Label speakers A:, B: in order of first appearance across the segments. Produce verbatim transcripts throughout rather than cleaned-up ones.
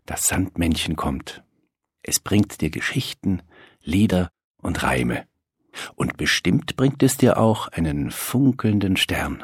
A: Das Sandmännchen kommt. Es bringt dir Geschichten, Lieder und Reime. Und bestimmt bringt es dir auch einen funkelnden Stern.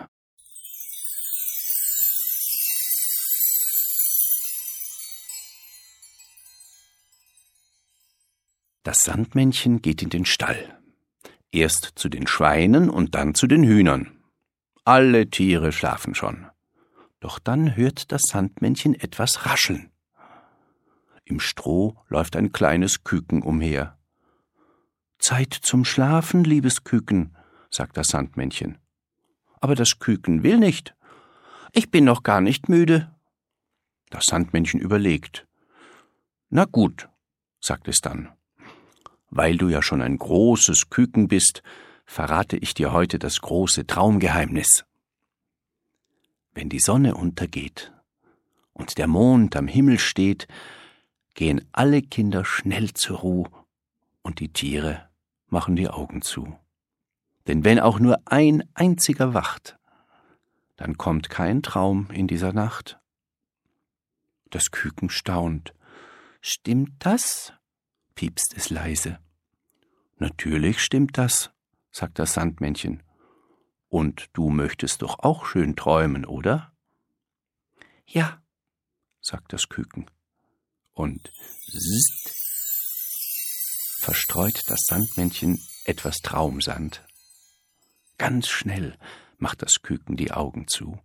A: Das Sandmännchen geht in den Stall. Erst zu den Schweinen und dann zu den Hühnern. Alle Tiere schlafen schon. Doch dann hört das Sandmännchen etwas rascheln. Im Stroh läuft ein kleines Küken umher. »Zeit zum Schlafen, liebes Küken«, sagt das Sandmännchen. Aber das Küken will nicht. »Ich bin noch gar nicht müde.« Das Sandmännchen überlegt. »Na gut«, sagt es dann. »Weil du ja schon ein großes Küken bist, verrate ich dir heute das große Traumgeheimnis. Wenn die Sonne untergeht und der Mond am Himmel steht, gehen alle Kinder schnell zur Ruhe und die Tiere machen die Augen zu. Denn wenn auch nur ein einziger wacht, dann kommt kein Traum in dieser Nacht.« Das Küken staunt. »Stimmt das?« piepst es leise. »Natürlich stimmt das«, sagt das Sandmännchen. »Und du möchtest doch auch schön träumen, oder?« »Ja«, sagt das Küken. Und zzt, verstreut das Sandmännchen etwas Traumsand. Ganz schnell macht das Küken die Augen zu.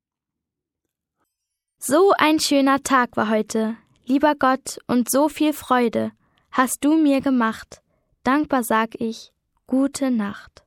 B: So ein schöner Tag war heute, lieber Gott, und so viel Freude hast du mir gemacht. Dankbar sag ich, gute Nacht.